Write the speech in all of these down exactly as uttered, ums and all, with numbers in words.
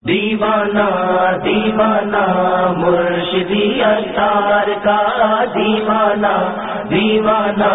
دیوانہ دیوانہ مرشدی اطہار کا دیوانہ دیوانہ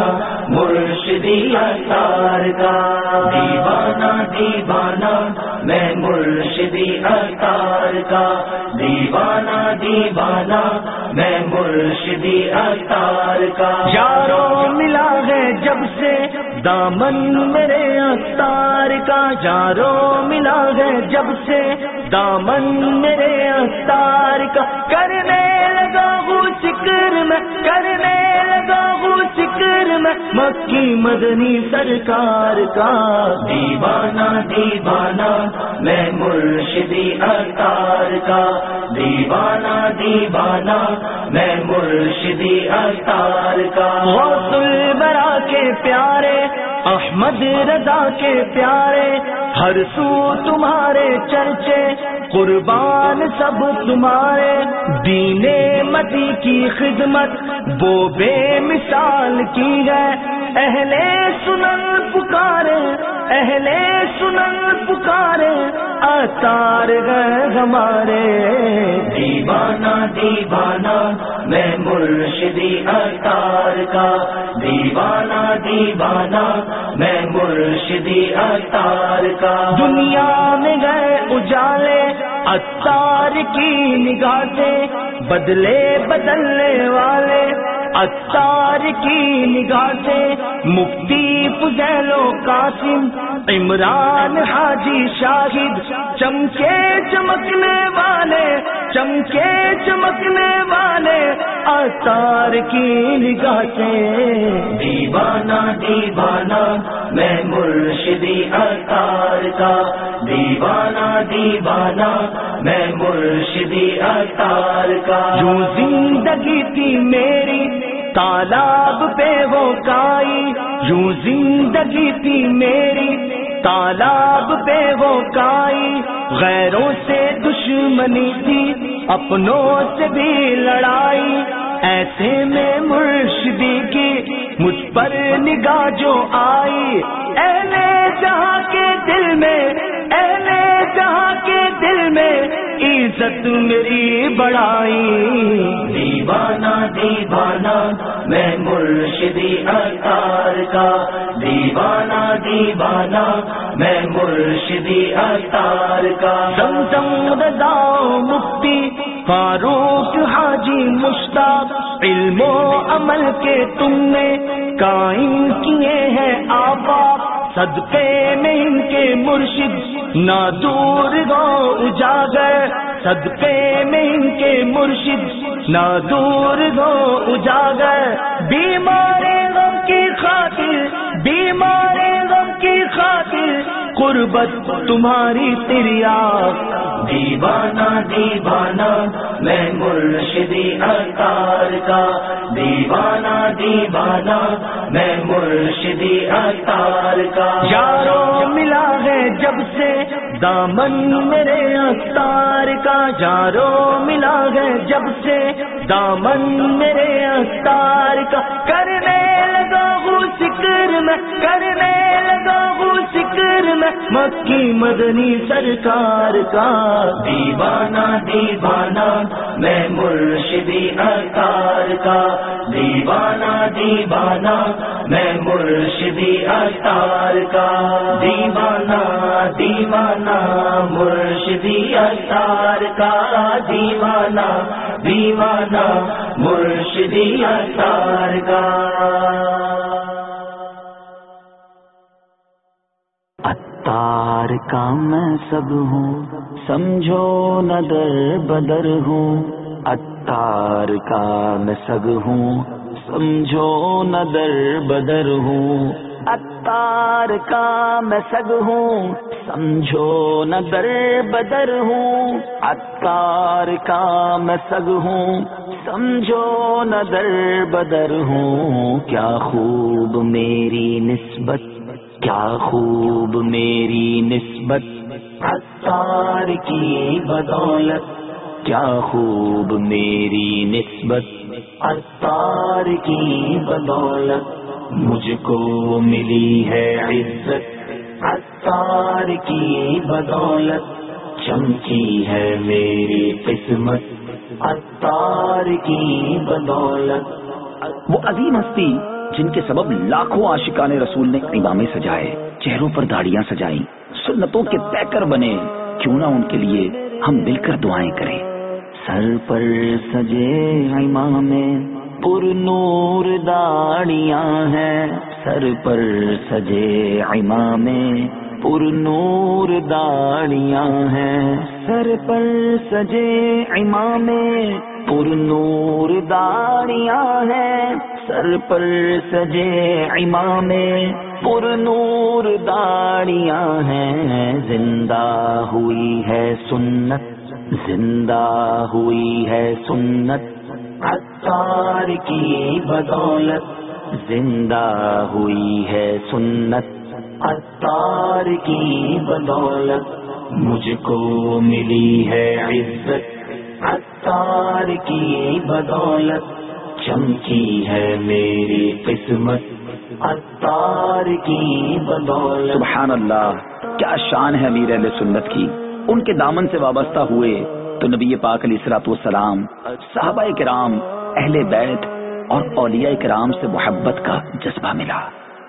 مرشدی اطہار کا دیوانہ دیوانہ میں مرشدی اطہار کا دیوانہ دیوانہ میں مرشدی اطہار کا یارو ملا ہے جب سے دامن میرے اطہار کا یارو ملا ہے جب سے دامن میرے اطہار کا کرنے لگا ہوں ذکر میں کرنے لگا ہوں ذکر میں مکی مدنی سرکار کا دیوانہ دیوانہ میں مرشدی اطہار کا دیوانہ دیوانہ میں مرشدی اطہار کا غوث البرا کے پیارے احمد رضا کے پیارے ہر سو تمہارے چرچے قربان سب تمہارے دین مدی کی خدمت وہ بے مثال کی ہے اہل سنن پکارے اہل سنن پکارے اطہار گئے ہمارے دیوانہ دیوانہ میں مرشدی اطہار کا دیوانہ دیوانہ میں مرشدی اطہار کا دنیا میں گئے اجالے اطہار کی نگاہ سے بدلے بدلنے والے اطہار کی نگاہ سے مفتی فضیل و قاسم عمران حاجی شاہد چمکے چمکنے والے چمکے چمکنے والے اطہار کی نگاہ سے دیوانہ دیوانہ میں مرشدی اطہار کا دیوانہ دیوانہ میں مرشدی اطہار کا جو زندگی تھی میری تالاب پہ وہ کائی یوں زندگی تھی میری تالاب پہ وہ کائی غیروں سے دشمنی تھی اپنوں سے بھی لڑائی ایسے میں مرشدی کی مجھ پر نگاہ جو آئی اہل جہاں کے دل میں اہل جہاں کے دل میں عزت میری بڑھائی دیوانہ دیوانہ میں مرشدی اطہار کا دیوانہ دیوانہ میں مرشدی اطہار کا زمزم رضا مفتی فاروق حاجی مشتاق علم و عمل کے تم نے قائم کیے ہیں آفاق صدقے میں ان کے مرشد نہ دور گو اجاگر صدقے میں ان کے مرشد نہ دور گو اجاگر بیمارے غم کی خاطر بیمارے غم کی خاطر قربت تمہاری تریاق دیوانہ دیوانہ میں مرشدی اطہار کا دیوانہ دیوانہ میں مرشدی اطہار کا یارو ملا ہے جب سے دامن میرے اطہار کا یارو ملا ہے جب سے دامن میرے اطہار کا کرنے لگا ہوں ذکر میں کرنے لگا ہوں ذکر میں مکی مدنی سرکار کا دیوانہ دیوانہ میں مرشدی اطہار کا دیوانہ دیوانہ میں مرشدی اطہار کا دیوانہ دیوانہ مرشدی اطہار کا دیوانہ دیوانہ مرشدی اطہار کا اطہار کا میں سب ہوں سمجھو نہ در بدر ہوں اطہار کا میں سب ہوں سمجھو نہ در بدر ہوں اطہار کا میں سگ ہوں سمجھو نہ در بدر ہوں اطہار کا میں سگ ہوں سمجھو نہ در بدر ہوں کیا خوب میری نسبت کیا خوب میری نسبت اطہار کی بدولت کیا خوب میری نسبت اطہار کی بدولت مجھ کو ملی ہے عزت عطار کی بدولت چمکی ہے میری قسمت عطار کی بدولت. وہ عظیم ہستی جن کے سبب لاکھوں عاشقان رسول نے امامے سجائے، چہروں پر داڑیاں سجائیں، سنتوں کے پیکر بنے. کیوں نہ ان کے لیے ہم مل کر دعائیں کریں. سر پر سجے امامے پر نور داڑیاں ہیں، سر پر سجے امامے پر نور داڑیاں ہیں، سر پر سجے امامے پر نور داڑیاں ہیں، سر پر سجے امامے پر نور داڑیاں ہیں. زندہ ہوئی ہے سنت، زندہ ہوئی ہے سنت عطار کی بدولت، زندہ ہوئی ہے سنت عطار کی بدولت. مجھ کو ملی ہے عزت عطار کی بدولت، چمکی ہے میری قسمت عطار کی بدولت. سبحان اللہ، کیا شان ہے امیر اہل سنت کی. ان کے دامن سے وابستہ ہوئے تو نبی پاک علیہ الصلوۃ والسلام، صحابہ کرام، اہل بیت اور اولیاء کرام سے محبت کا جذبہ ملا.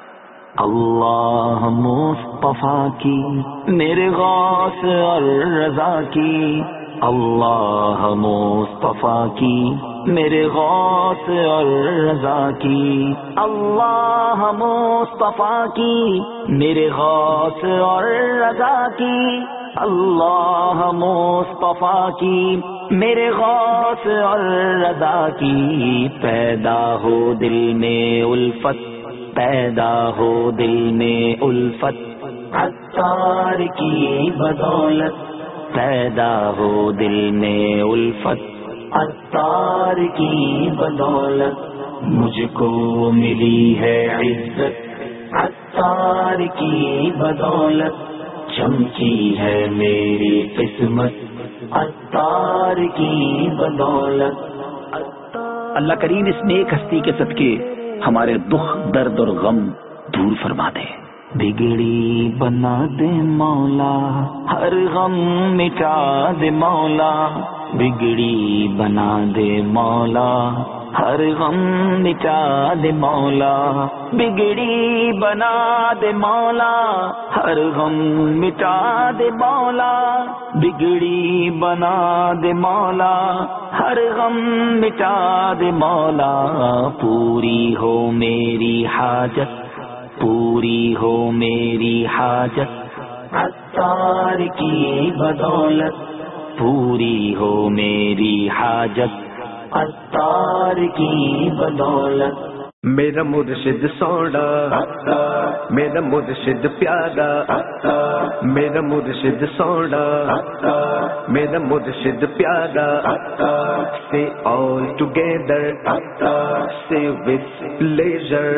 اللہ مصطفیٰ کی میرے غوث اور رضا کی، اللہ مصطفیٰ کی میرے غوث اور رضا کی، اللہ مصطفیٰ کی میرے غوث اور رضا کی، اللہ مصطفیٰ کی میرے غوث اور رضا کی. پیدا ہو دل میں الفت، پیدا ہو دل میں الفت عطار کی بدولت، پیدا ہو دل میں الفت عطار کی بدولت. مجھ کو ملی ہے عزت عطار کی بدولت، چمکی ہے میری قسمت عطار کی بدولت. اللہ کریم اس نیک ہستی کے صدقے ہمارے دکھ، درد اور غم دور فرما دے. بگڑی بنا دے مولا، ہر غم مٹا دے مولا، بگڑی بنا دے مولا، ہر غم مٹا دے مولا، بگڑی بنا دے مولا، ہر غم مٹا دے مولا، بگڑی بنا دے مولا، ہر غم مٹا دے مولا. پوری ہو میری حاجت، پوری ہو میری حاجت عطار کی بدولت، پوری ہو میری حاجت عطار کی بدولت. میرا مرشد سونا، میرا مرشد پیارا، میرا مرشد سونا، میرا مرشد پیارا. Say all together, say with pleasure.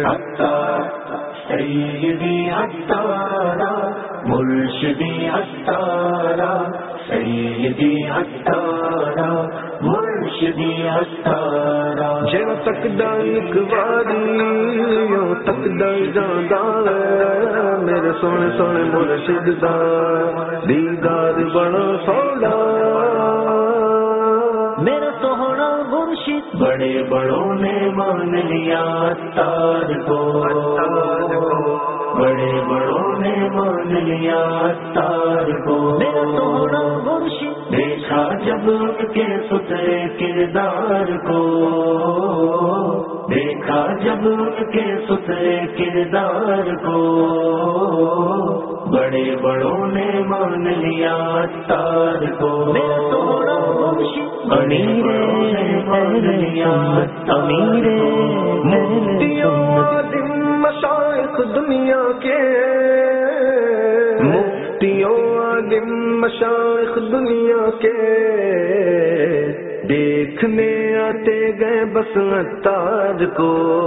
سیدی عطارا مرشدی عطارا، سیدی عطارا مرشدی عطارا. جڑا تکدا ایک واری او تکدا جاندا ہے، میرے سونے سونے مرشد دا دیدار بڑا سونا. میرا سوہنا مرشد بڑے بڑوں نے مان لیا عطار کو، بڑے بڑوں نے مان لیا عطار کو. میرا سوہنا مرشد دیکھا جب ان کے سترے کردار کو، دیکھا جب ان کے سترے کردار کو، بڑے بڑوں نے مان لیا عطار کو. میرا سوہنا مرشد امیر مان لیا امیر مفتیوں عظیم مشائخ دنیا کے، مفتیوں عظیم مشائخ دنیا کے، دیکھنے آتے گئے بس عطار کو،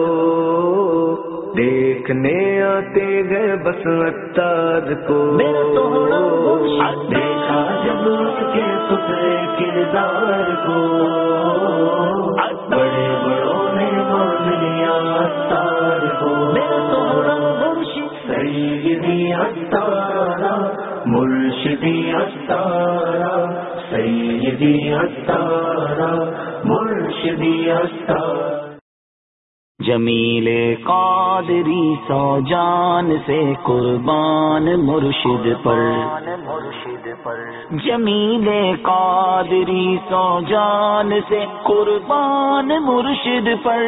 دیکھنے آتے گئے بس عطار کو. دیکھا جب اس کے سترے کردار کو، بڑے بڑوں نے مان لیا عطار کو. سیدی عطارا مرشدی عطارا، سیدی عطارا مرشدی عطار. جمیل قادری سو جان سے قربان مرشد پر، جمیل قادری سو جان سے قربان مرشد پر،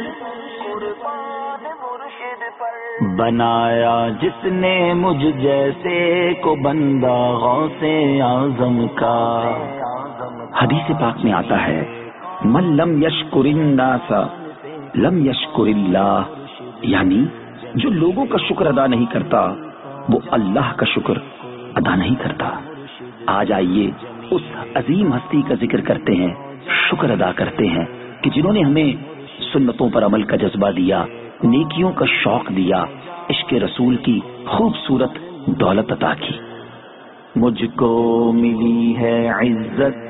بنایا جس نے مجھ جیسے کو بندہ غوث اعظم کا. حدیث پاک میں آتا ہے من لم یشکر الناس لم یشکر اللہ، یعنی جو لوگوں کا شکر ادا نہیں کرتا وہ اللہ کا شکر ادا نہیں کرتا. آج آئیے اس عظیم ہستی کا ذکر کرتے ہیں، شکر ادا کرتے ہیں کہ جنہوں نے ہمیں سنتوں پر عمل کا جذبہ دیا، نیکیوں کا شوق دیا، عشق رسول کی خوبصورت دولت عطا کی. مجھ کو ملی ہے عزت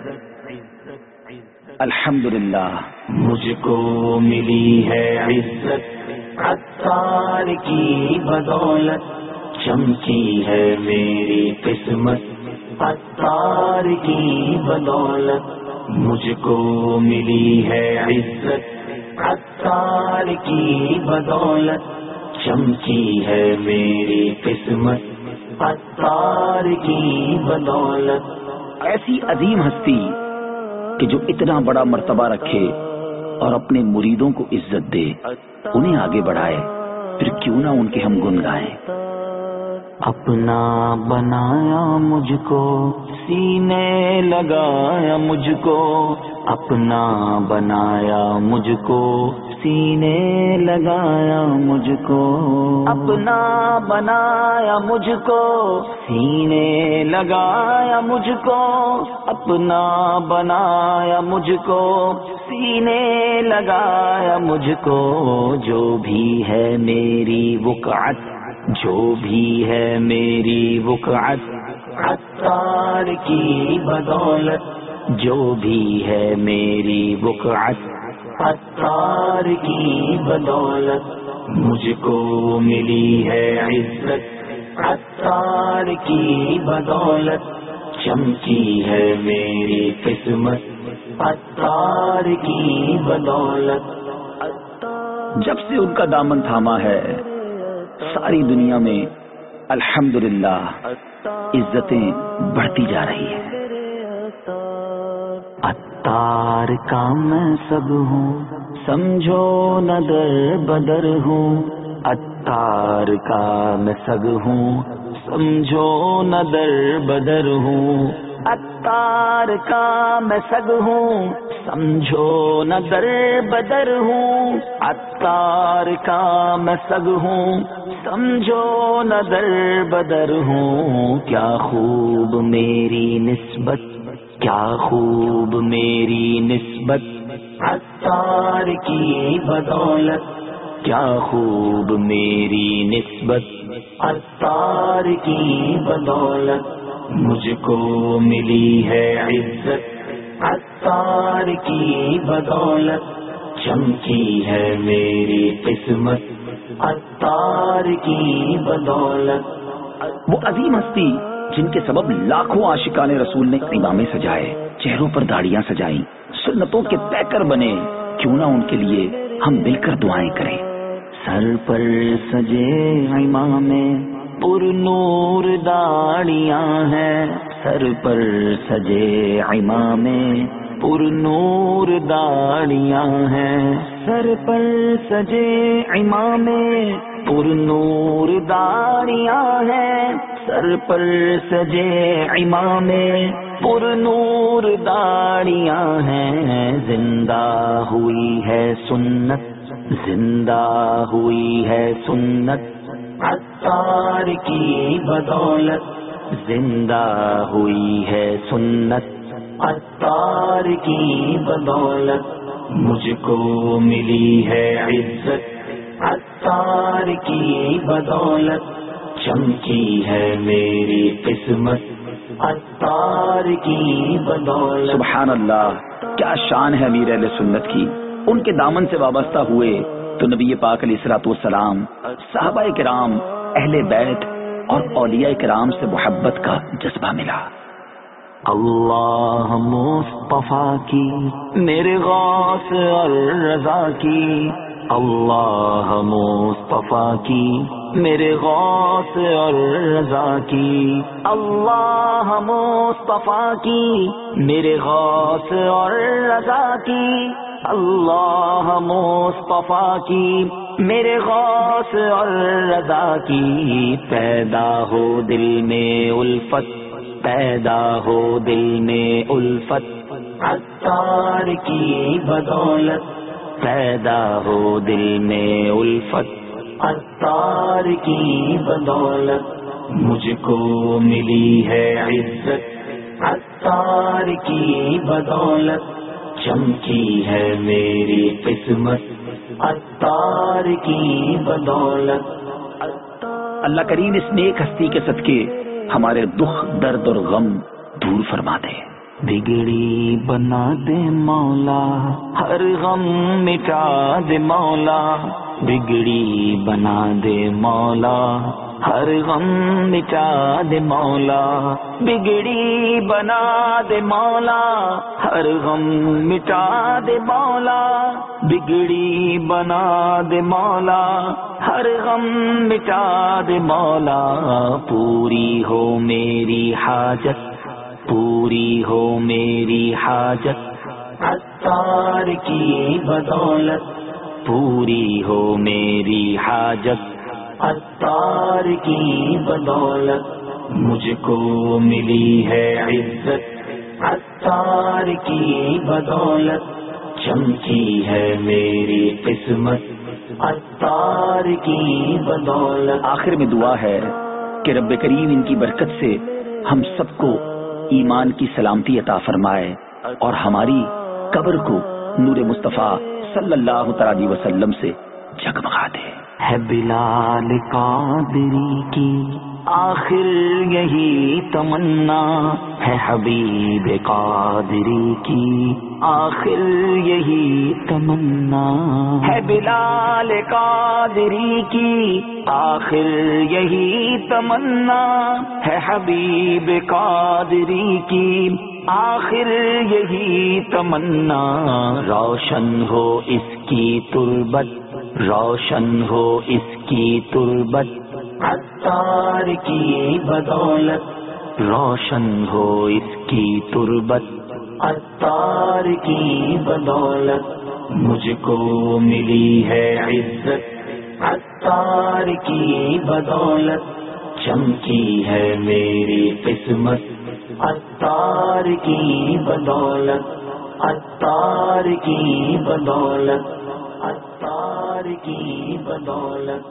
الحمدللہ، مجھ کو ملی ہے عزت عطار کی بدولت، چمکی ہے میری قسمت عطار کی بدولت. مجھ کو ملی ہے عزت عطار کی بدولت، چمکی ہے میری قسمت عطار کی بدولت. ایسی عظیم ہستی کہ جو اتنا بڑا مرتبہ رکھے اور اپنے مریدوں کو عزت دے، انہیں آگے بڑھائے، پھر کیوں نہ ان کے ہم گن گائیں. اپنا بنایا مجھ کو، سینے لگایا مجھ کو، اپنا بنایا مجھ کو، سینے لگایا مجھ کو، اپنا بنایا مجھ کو، سینے لگایا مجھ کو، اپنا بنایا مجھ کو، سینے لگایا مجھ کو. جو بھی ہے میری وقعت، جو بھی ہے میری وقعت عطار کی بدولت، جو بھی ہے میری وقعت عطار کی بدولت. مجھ کو ملی ہے عزت عطار کی بدولت، چمکی ہے میری قسمت عطار کی بدولت. جب سے ان کا دامن تھاما ہے ساری دنیا میں الحمدللہ عزتیں بڑھتی جا رہی ہیں. عطار کا میں سب ہوں، سمجھو نہ در بدر ہوں. عطار کا میں سگ ہوں، سمجھو نہ در بدر ہوں. عطار کا میں سگ ہوں، سمجھو نہ در بدر ہوں. عطار کا میں سگ ہوں، سمجھو نہ در بدر ہوں. کیا خوب میری نسبت، کیا خوب میری نسبت عطار کی بدولت، کیا خوب میری نسبت عطار کی بدولت. مجھ کو ملی ہے عزت عطار کی بدولت، چمکی ہے میری قسمت عطار کی بدولت. وہ عظیم ہستی جن کے سبب لاکھوں عاشقان رسول نے امامے سجائے، چہروں پر داڑیاں سجائیں، سنتوں کے پیکر بنے، کیوں نہ ان کے لیے ہم مل کر دعائیں کریں. سر پر سجے امامے پر نور داڑیاں ہیں، سر پر سجے امامے پر نور داڑیاں ہیں، سر پر سجے امامے پر نور داڑیاں ہیں، سر پر سجے امامے پر نور داڑیاں ہیں. زندہ ہوئی ہے سنت، زندہ ہوئی ہے سنت عطار کی بدولت، زندہ ہوئی ہے سنت عطار کی بدولت. مجھ کو ملی ہے عزت عطار کی بدولت، چمکی ہے میری قسمت عطار کی بدولت. سبحان اللہ، کیا شان ہے امیر اہل سنت کی. ان کے دامن سے وابستہ ہوئے تو نبی پاک علیہ الصلوۃ والسلام، صحابہ کرام، اہل بیت اور اولیاء کرام سے محبت کا جذبہ ملا. اللہ مصطفیٰ کی میرے غوث اور رضا کی، اللہ مصطفیٰ کی میرے غوث اور رضا کی، اللہ مصطفیٰ کی میرے غوث اور رضا کی، اللہ مصطفیٰ کی میرے غوث اور رضا کی، پیدا ہو دل میں الفت، پیدا ہو دل میں الفت، عطار کی بدولت، پیدا ہو دل میں الفت، عطار کی بدولت، مجھ کو ملی ہے عزت، عطار کی بدولت، چمکی ہے میری قسمت، عطار کی بدولت۔ اللہ کریم اس نیک ہستی کے صدقے ہمارے دکھ، درد اور غم دور فرما دے۔ بگڑی بنا دے مولا، ہر غم مٹا دے مولا، بگڑی بنا دے مولا، ہر غم مٹا دے مولا، بگڑی بنا دے مولا، ہر غم مٹا دے مولا، بگڑی بنا دے مولا، ہر غم مٹا دے مولا، پوری ہو میری حاجت، پوری ہو میری حاجت، عطار کی بدولت، پوری ہو میری حاجت، عطار کی بدولت، مجھ کو ملی ہے عزت، عطار کی بدولت، چمکی ہے میری قسمت، عطار کی بدولت۔ آخر میں دعا ہے کہ رب کریم ان کی برکت سے ہم سب کو ایمان کی سلامتی عطا فرمائے اور ہماری قبر کو نور مصطفیٰ صلی اللہ تعالی علیہ وسلم سے جگمگا دے۔ ہے بلال قادری کی آخر یہی تمنا، ہے حبیب قادری کی آخر یہی تمنا، ہے بلال قادری کی آخر یہی تمنا، ہے حبیب قادری کی آخر یہی تمنا، روشن ہو اس کی تربت، روشن ہو اس کی تربت، عطار کی بدولت، روشن ہو اس کی تربت، عطار کی بدولت، مجھ کو ملی ہے عزت، عطار کی بدولت، چمکی ہے میری قسمت، عطار کی بدولت، عطار کی بدولت، عطار کی بدولت۔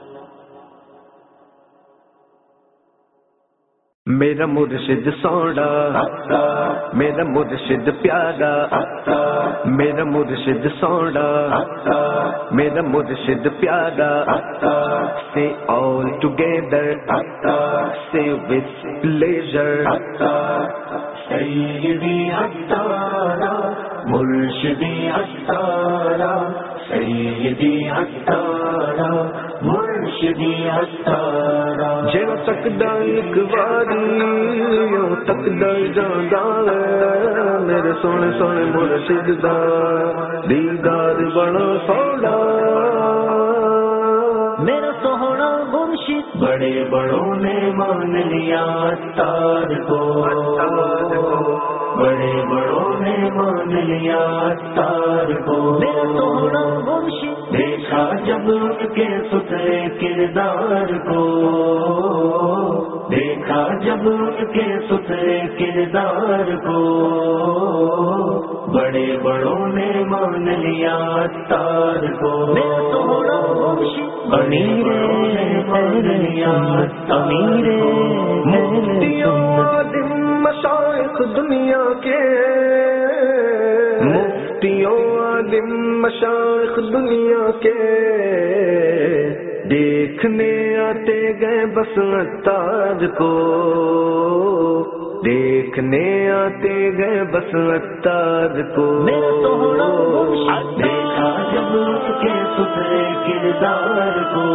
میرا مرشد سونا، میرا مرشد پیارا، میرا مرشد سونا، میرا مرشد پیارا، say all together, say with pleasure، سیدی عطارا، مرشدی عطارا، سیدی عطارا، مرشدی عطارا، جڑا تکدا ایک واری او تکدا جاندا ہے، میرے سونے سونے مرشد دا دیدار بڑا سونا، میرا سوہنا مرشد بڑے بڑوں نے مان لیا عطار کو، بڑے بڑوں نے مان لیا عطار کو، میرا سوہنا مرشد دیکھا جب ان کے ستھرے کردار کو، دیکھا جب ان کے ستھرے کردار کو، بڑے بڑوں نے مان لیا عطار کو، میرا سوہنا مرشد امیر مان لیا عطار کو، مفتیوں عالم مشائخ دنیا کے، مفتیوں عالم مشائخ دنیا کے، دیکھنے آتے گئے بس عطار کو، دیکھنے آتے گئے بس عطار کو، میرا سوہنا مرشد دیکھا جب ان کے ستھرے کردار کو،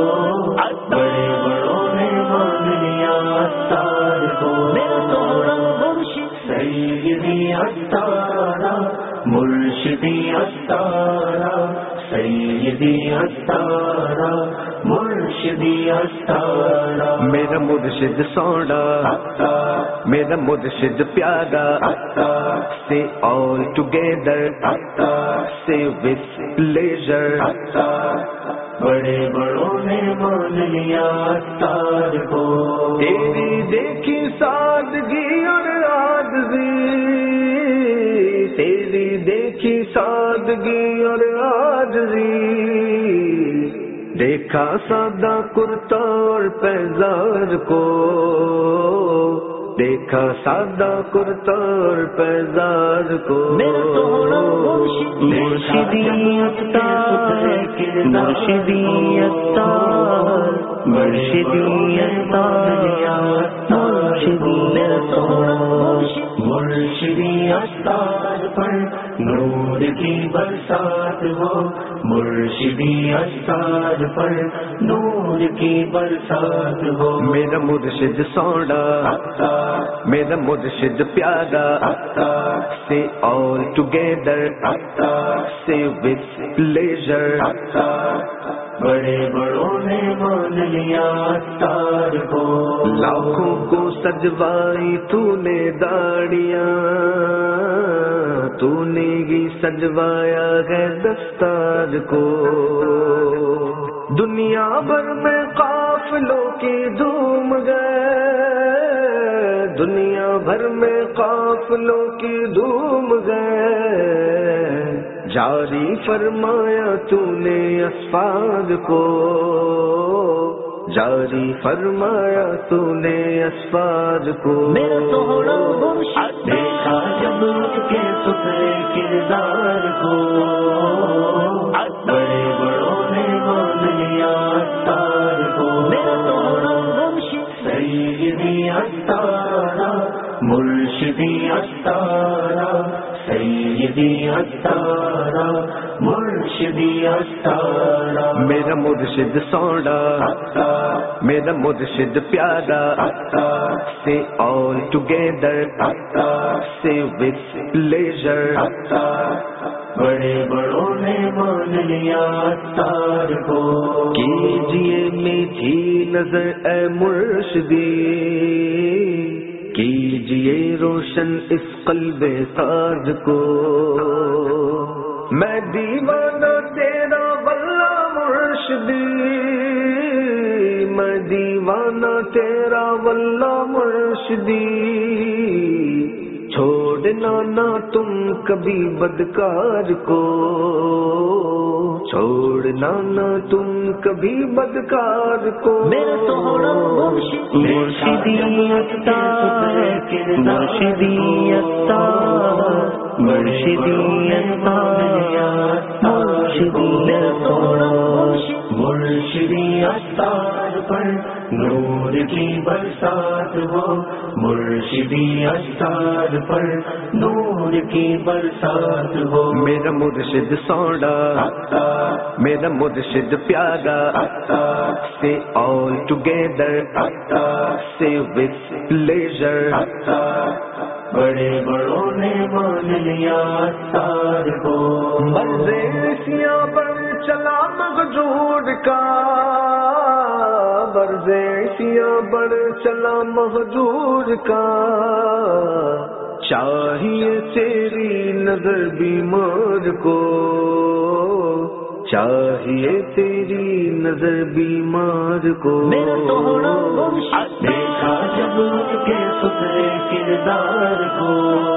بڑے بڑوں نے مان لیا عطار کو، میرا سوہنا سیدی استارا مرشدی استارا سیدی استارا مرشدی استارا میرا مرشد سونا میرا مرشد پیارا say all together say with pleasure بڑے بڑوں نے مان لیا استار کو تیری دیکھی سادگی اور عاجزی تیری دیکھی سادگی اور عاجزی دیکھا سادہ کرتا اور پیزار کو دیکھا سادہ کرتا اور پیزار کو مرشدی اتار مرشدی اتار مرشدی اتار مرشدی استار پر نور کی برسات ہو مرشدی استار پر نور کی برسات ہو میرا مرشد سونا میرا مرشد پیارا say all together say with pleasure بڑے بڑوں نے مان لیا استار کو لاکھوں کو سجوائی تو نے داڑیاں تو نے ہی سجوایا ہے دستار کو دنیا بھر میں قافلوں کی دھوم گئے دنیا بھر میں قافلوں کی دھوم گئے جاری فرمایا تو نے اسفار کو جاری فرمایا تو نے اسفار کو میرا سونا مرشد دیکھا جب اس کے سترے کردار کو بڑے بڑوں نے مان لیا استار کو میرا سونا مرشد سیدی استارا مرشدی استارا سیدی استارا مرشدی استارا میرا مرشد سونا میرا مرشد پیارا say all together say with pleasure بڑے بڑوں نے مان لیا استار کو کیجئے میٹھی نظر اے مرشدی کیجئے روشن اس قلب تاج کو میں دیوانہ تیرا واللہ مرشدی میں دیوانہ تیرا واللہ مرشدی چھوڑنا نہ تم کبھی بدکار کو چھوڑنا نہ تم کبھی بدکار کو میرا سونا مرشد مرشدی اتار مرشدی اتار مرشدی اتار مرشدی سونا مرشد مرشدی استار پر نور کی برسات ہو مرشدی استار پر نور کی برسات ہو میرا مرشد سونا میرا مرشد پیارا say all together say with pleasure بڑے بڑوں نے مان لیا استار کو برزیسیاں پر چلا مغجور کا برزیسیاں پر چلا مغجور کا چاہیے تیری نظر بیمار کو چاہیے تیری نظر بیمار کو میرا سونا مرشد دیکھا جب اس کے سترے کردار کو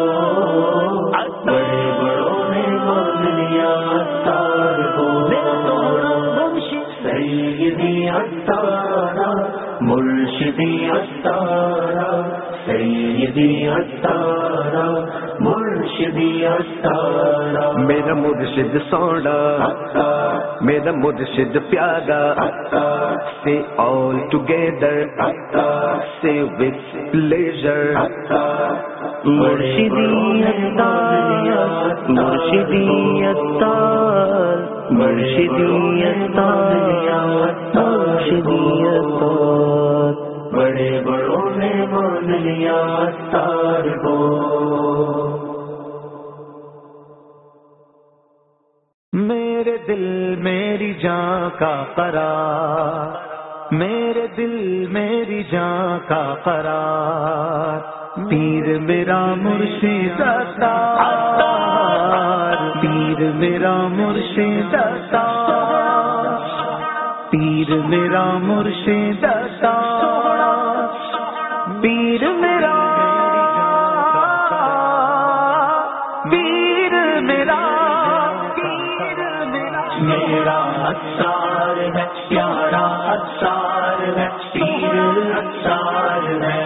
بڑے بڑوں نے مان لیا استار کو میرا سونا مرشد سیدی استارا مرشدی استارا سیدی استارا مرشدی استارا میرا مرشد سونا میرا مرشد پیارا say all together say with pleasure مرشدی اتار مرشدی اتار مرشدی اتار مرشدی اتار بڑے بڑوں نے مان لیا استار کو دل میری جان کا قرار، میرے دل میری جان کا قرار، پیر میرا مرشد عطار، پیر میرا مرشد عطار، پیر میرا مرشد عطار، پیر میرا پیر میرا میرا عطار ہے پیارا عطار ہے، پیر عطار ہے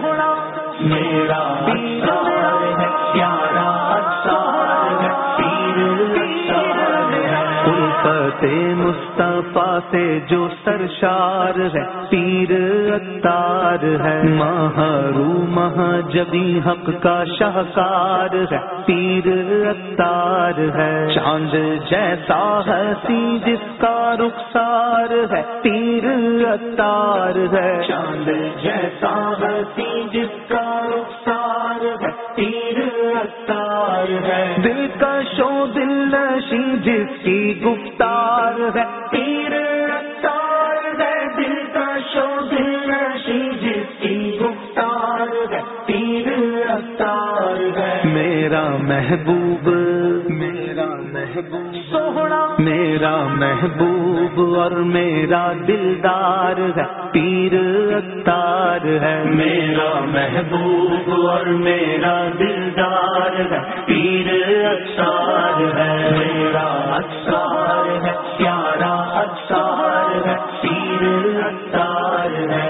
میرا عطار ہے پیارا عطار ہے، پیر عطار ہے الفت مصطفیٰ سے جو سرشار ہے، پیر عطار ہے محروم جبی حق کا شاہکار ہے، پیر عطار ہے چاند جیسا ہنسی جس کا رخسار ہے، پیر عطار ہے چاند جیسا ہنسی جس کا رخسار ہے، پیر عطار ہے دل کا شو دل نشی جس کی گفتار ہے، پیر عطار ہے دل کا شو دل نشی جس کی گفتار ہے، پیر عطار ہے میرا محبوب میرا محبوب سوہنا میرا محبوب اور میرا دلدار ہے، پیر عطار ہے میرا محبوب اور میرا دلدار ہے، پیر عطار ہے میرا عطار ہے پیارا عطار ہے، پیر عطار ہے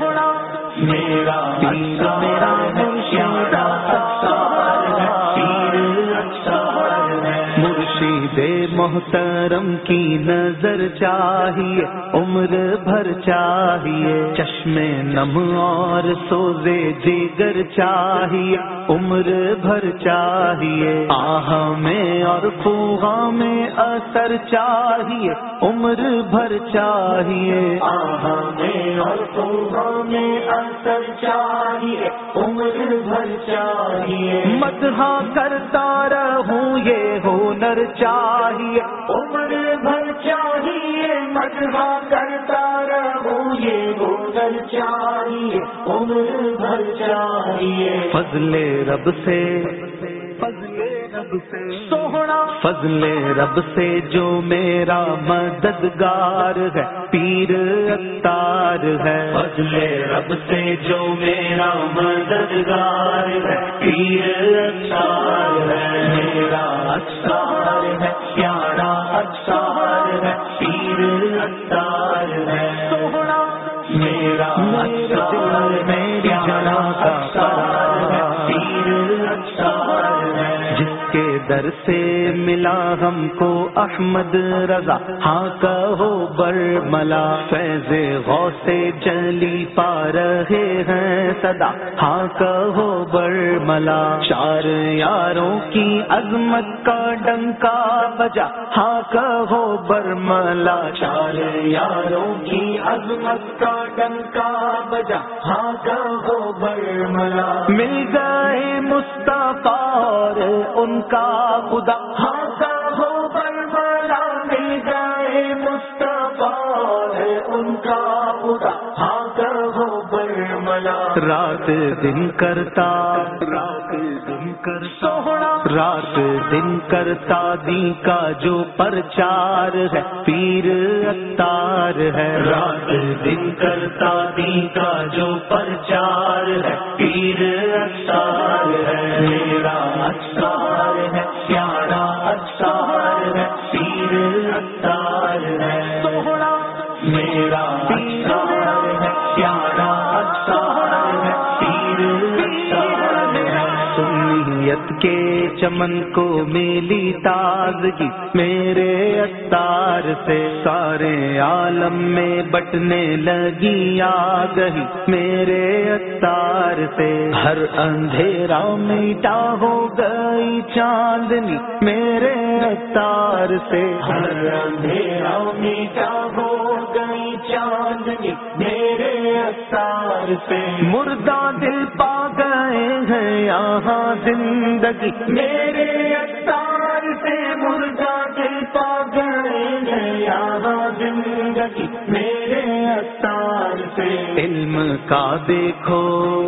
میرا عطار ہے پیارا عطار ہے، پیر عطار ہے مرشد محترم کی نظر چاہیے، عمر بھر چاہیے، چشم نم اور سوزے جگر چاہیے، عمر بھر چاہیے، آہ میں اور فوغا میں اثر چاہیے، عمر بھر چاہیے، آہ میں اور فوغا میں اثر چاہیے، عمر بھر چاہیے، مدح کرتا رہوں یہ ہنر چاہیے، عمر بھر چاہیے، مدح کرتا رہوں یہ ہنر چاہیے، عمر بھر چاہیے، فضل رب سے فضل رب سے سوہنا فضل رب سے جو میرا مددگار ہے، پیر عطار ہے فضل رب سے جو میرا مددگار ہے، پیر عطار ہے میرا عطار ہے پیارا عطار ہے، پیر عطار ہے میرا عطار ہے پیارا عطار ہے، پیر عطار ہے جس کے در سے ملا ہم کو احمد رضا، ہاں کہو برملا، فیض غوث جلی پا رہے ہیں صدا، ہاں کہو برملا، چار یاروں کی عظمت کا ڈنکا بجا، ہاں کہو برملا، چار یاروں کی عظمت کا ڈنکا بجا، ہاں کہو برملا، مل گئے مصطفیٰ اور ان کا خدا، ہاں کہو برملا، مل گئے مصطفیٰ اور ان کا خدا، ہاں کہو برملا، رات دن کرتا رات دن کر سوہنا رات دن کرتا دی کا جو پرچار ہے، پیر عطار ہے رات دن کرتا دی کا جو پرچار ہے، پیر عطار ہے میرا عطار ہے پیارا عطار ہے، پیر عطار ہے میرا عطار ہے پیارا عطار ہے، پیر عطار ہے سنیت کے چمن کو میلی تازگی میرے عطار سے، سارے عالم میں بٹنے لگی آگہی میرے عطار سے، ہر اندھیرا میٹا ہو گئی چاندنی میرے عطار سے، ہر اندھیرا میٹا ہو گئی چاندنی میرے عطار سے، مردہ دل پا گئے ہیں یہاں زندگی میرے عطار سے، مردہ دل پا گئے کا دیکھو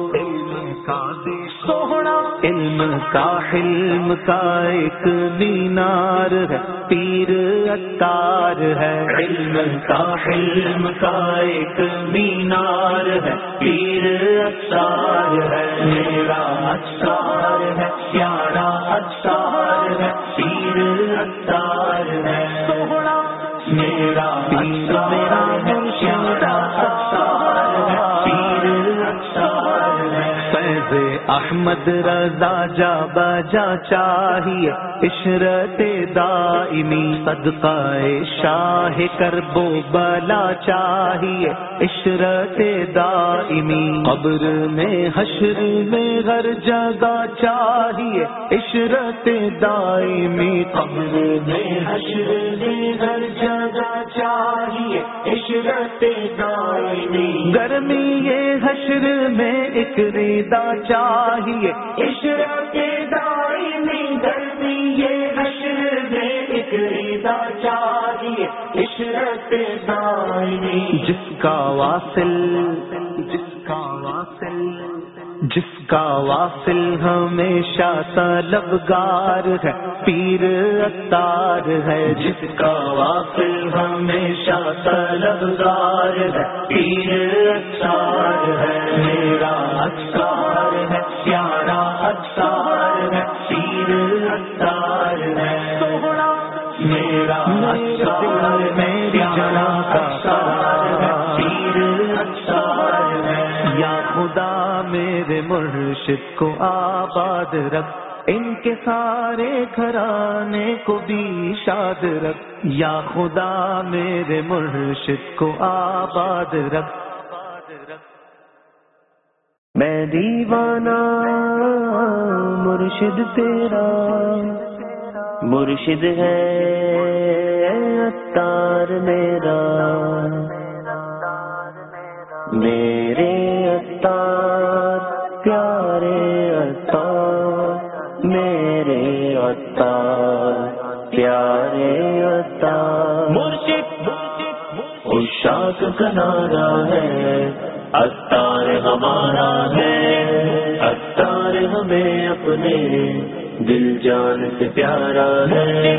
سوہنا، علم کا حلم کا ایک مینار ہے، پیر عطار ہے، علم کا حلم کا ایک مینار ہے، پیر عطار ہے، میرا عطار ہے، پیارا عطار ہے، پیر عطار ہے، سوہنا میرا پیر میرا پیارا عطار ہے، پیر عطار ہے، فیض احمد رضا جا بجا چاہیے، عشرت دائمی صدقہ شاہ کرب و بلا چاہیے، عشرت دائمی قبر میں حشر میں ہر جگہ چاہیے، عشرت دائمی قبر میں حشر میں ہر جگہ چاہیے، عشرت دائمی گرمی یہ حشر میں ایک ردا چاہیے، عشرت دائمی گرمی یہ حشر میں ایک ردا چاہیے، عشرت دائمی جس کا واصل جس کا واصل جس کا واصل ہمیشہ طلبگار ہے، پیر عطار ہے، جس کا واصل ہمیشہ طلبگار ہے، پیر عطار ہے، میرا عطار ہے، پیارا عطار ہے، پیر عطار ہے، سوہنا میرا عطار ہے، پیارا عطار ہے، پیر عطار ہے، یا خدا میرے مرشد کو آباد رکھ، ان کے سارے گھرانے کو بھی شاد رکھ، یا خدا میرے مرشد کو آباد رکھ، میں دیوانہ مرشد تیرا، مرشد ہے عطار میرا، میرے عطار پیارے عطار، میرے عطار پیارے عطار، مرشد عشاق کا نعرہ ہے، عطار ہمارا ہے، عطار ہمیں اپنے دل جان سے پیارا ہے،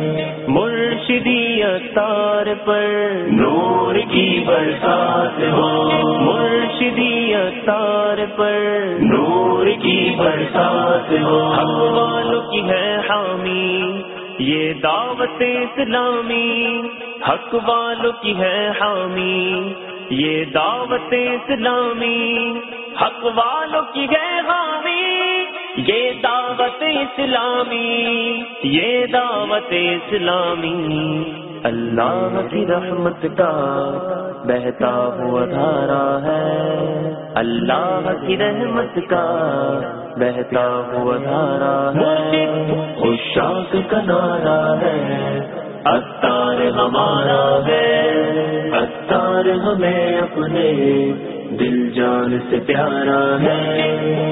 مرشدی عطار پر نور کی برسات ہو، مرشدی عطار پر نور کی برسات ہو، حق والوں کی ہے حامی یہ دعوت اسلامی، حق والوں کی ہے حامی یہ دعوت اسلامی، حق والوں کی ہے حامی یہ دعوت اسلامی، یہ دعوت اسلامی، اللہ کی رحمت کا بہتا ہوا دھارا ہے، اللہ کی رحمت کا بہتا ہوا دھارا ہے، عشاق کا نعرہ ہے، عطار ہمارا ہے، عطار ہمیں اپنے دل جان سے پیارا ہے،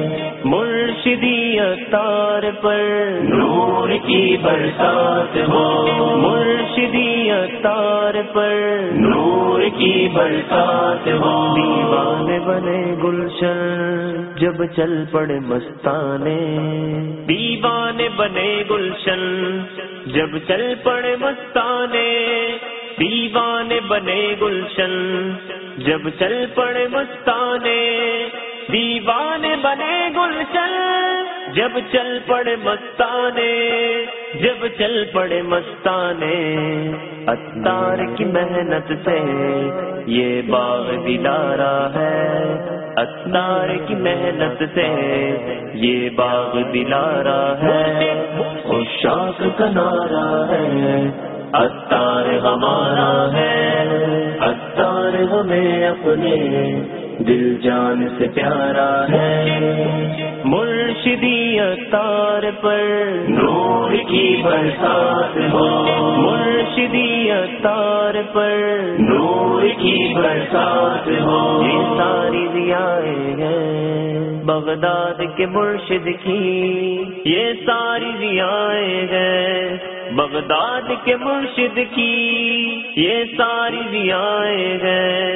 مرشدی عطار پر نور کی برسات ہو، مرشدی عطار پر نور کی برسات ہو، دیوانے بنے گلشن جب چل پڑے مستانے، دیوانے بنے گلشن جب چل پڑے مستانے، دیوانے بنے گلشن جب چل پڑے مستانے، دیوانے بنے گلشن جب چل پڑے مستانے، جب چل پڑے مستانے، عطار کی محنت سے یہ باغ دلارا ہے، عطار کی محنت سے یہ باغ دلارا ہے، عشاق کا نعرہ ہے، عطار ہمارا ہے، عطار ہمیں اپنے دل جان سے پیارا ہے، مرشدی عطار پر نور کی برسات ہو، مرشدی عطار پر نور کی برسات ہو، یہ ساری ضیائیں ہیں بغداد کے مرشد کی، یہ ساری ضیائیں ہیں بغداد کے مرشد کی، یہ ساری ضیائیں ہیں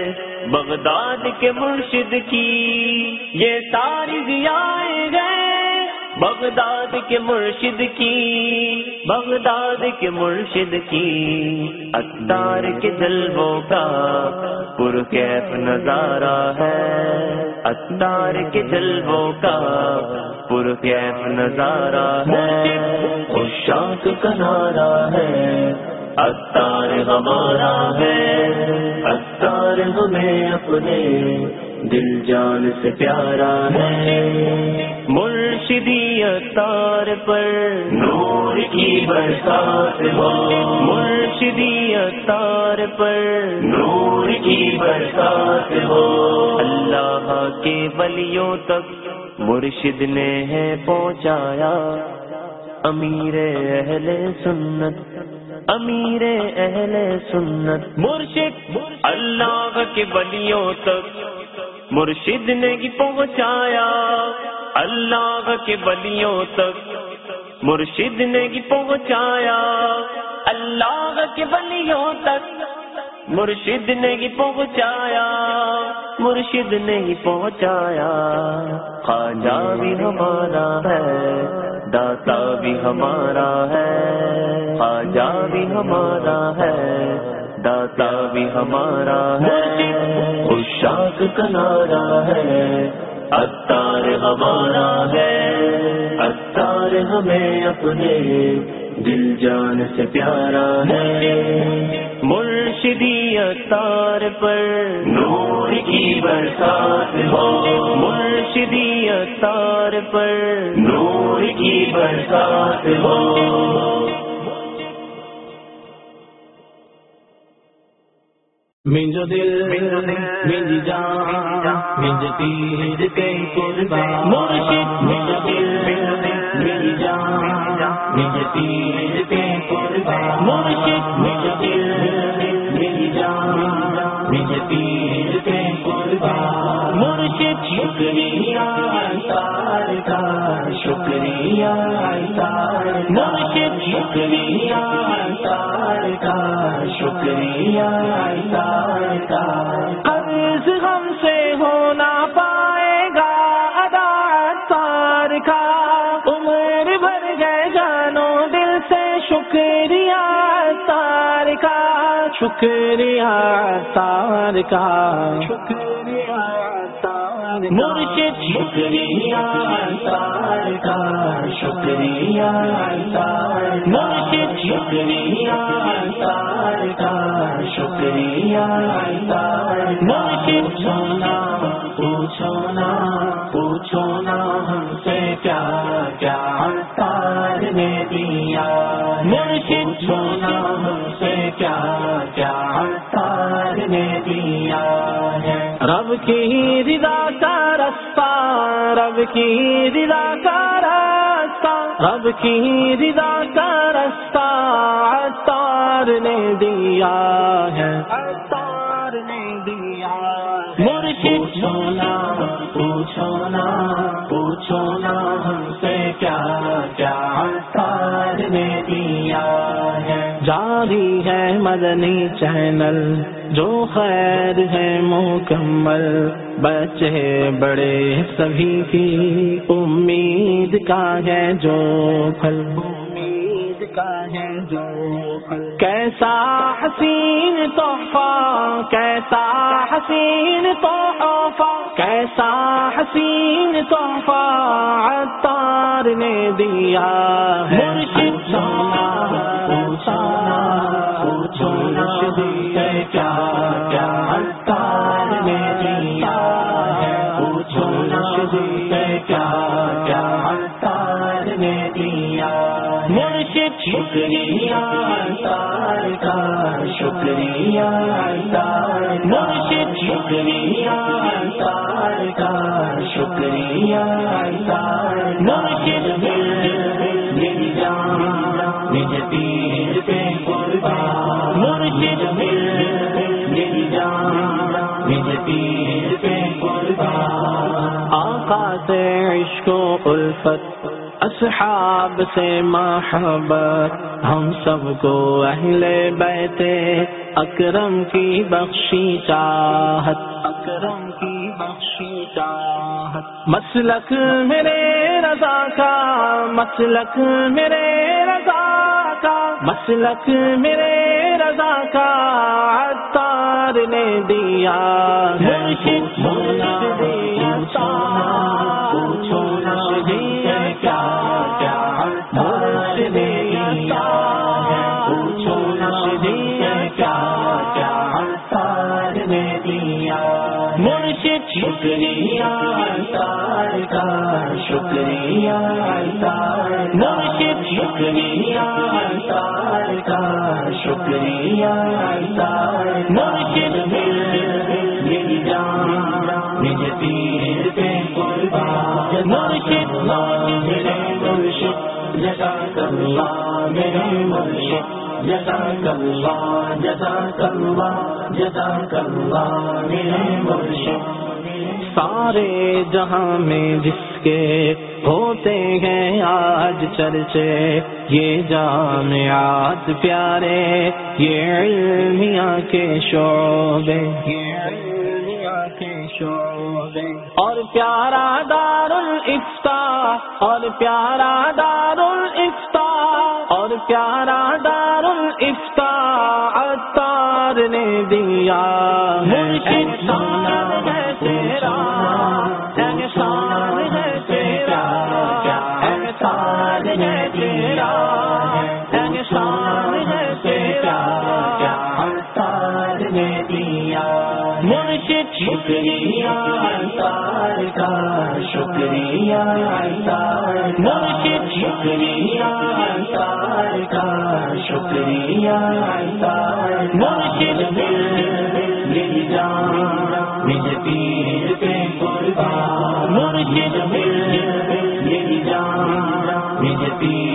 بغداد کے مرشد کی یہ ساری ضیائیں ہیں، بغداد کے مرشد کی، بغداد کے مرشد کی عطار کے جلووں کا پرکیف نظارہ ہے، عطار کے جلووں کا پرکیف نظارہ ہے، عشاق کا نعرہ ہے، عطار ہمارا ہے، عطار ہمیں اپنے دل جان سے پیارا ہے، مرشدی عطار پر نور کی برسات ہو، مرشدی عطار پر نور کی برسات ہو، اللہ کے ولیوں تک مرشد نے ہے پہنچایا، امیر اہل سنت، امیر اہل سنت مرشد اللہ کے ولیوں تک مرشد نے ہی پہنچایا، اللہ کے ولیوں تک مرشد نے ہی پہنچایا، اللہ کے ولیوں تک مرشد نے ہی پہنچایا، مرشد نے ہی پہنچایا، خواجہ بھی ہمارا ہے، داتا بھی ہمارا ہے، خواجہ بھی ہمارا ہے، داتا بھی ہمارا ہے، عشاق کا نعرہ ہے، عطار ہمارا ہے، عطار ہمیں اپنے دل جان سے پیارا ہے، مرشدی عطار پر نور کی برسات ہو، مرشدی عطار پر نور کی برسات ہو، منجو دل منجی جان منجو تیر کے قربان، مرشد منجو دل منجی جان منجو تیر کے قربان، مرشد منجو دل منجی جان منجو تیر کے قربان، مرشد شکریہ عطار کا، شکریہ عطار کا، مرشد شکریہ عطار کا، شکریہ عطار کا، قرض ہم سے ہو نہ پائے گا ادا عطار کا، عمر بھر گئے جانو دل سے شکریہ عطار کا، شکریہ عطار کا، شکریہ عطار کا، مرشد شکریہ عطار کا، شکریہ عطار کا، مرشد شکریہ عطار کا، شکریہ عطار کا، مرشد پوچھو نا پوچھو نا پوچھو نا ہم سے کیا کیا عطار نے دیا ہے، مرشد پوچھو نا ہم سے کیا کیا عطار نے دیا ہے، رب کی رضا کا رستہ، رب کی رضا کا راستہ، رب کی رضا کا رستہ عطار نے دیا ہے، عطار نے دیا ہے، مرشد پوچھو نا پوچھو نا پوچھو نا ہم سے کیا کیا عطار نے دیا ہے، جاری ہے مدنی چینل جو خیر ہے مکمل، بچے بڑے سبھی کی امید کا ہے جو پھل، امید کا ہے جو پھل، کیسا حسین تحفہ، کیسا حسین تحفہ، کیسا حسین تحفہ عطار نے دیا ہے، مرشد پوچھنا پوچھنا سے کیا کیا عطار نے دیا ہے، پوچھنا سے کیا کیا عطار نے دیا ہے، مرشد شکریہ عطار کا، شکریہ عطار کا، مرشد شکریہ عطار کا، شکریہ عطار کا، مرشد میری جان مجھے تیر پہ قربان، مرشد میری جان مجھے تیر پہ قربان، آقا سے عشق و الفت، اصحاب سے محبت، ہم سب کو اہل بیت اکرم کی بخشی چاہت، کرم کی بخشی چاہت، مسلک میرے رضا کا، مسلک میرے رضا کا، مسلک میرے رضا کا عطار نے دیا ہے۔ مرشد مرشد عطار، پوچھو مرشد کیا کیا مرشد عطار، پوچھو مرشد کیا کیا عطار نے دیا۔ مرشد شکریہ عطار کا، شکریہ عطار، مرشد شکریہ عطار کا، شکریہ عطار، مرشد میری جان نج پیر پہ قربان، مرشد میرے مرشد جزاک اللہ، میرے مرشد جزاک اللہ، جزاک اللہ، جزاک اللہ میرے مرشد۔ سارے جہاں میں جس کے ہوتے ہیں آج چرچے، یہ جامعات پیارے، یہ علمیہ کے شعبے، یہ علمیہ کے شعبے، اور پیارا دار الافتاء، اور پیارا دار الافتاء، اور پیارا دار الافتاء عطار نے دیا۔ مرشد شان ہے تیرا، احسان ہے تیرا، احسان ہے تیرا، احسان ہے تیرا، عطار نے دیا۔ مرشد شکریہ عطار کا، شکریہ عطار، مرشد شکریہ عطار کا، شکریہ عطار، مرشد میری جان نج پیر پہ قربان، مرشد میری جان نج پیر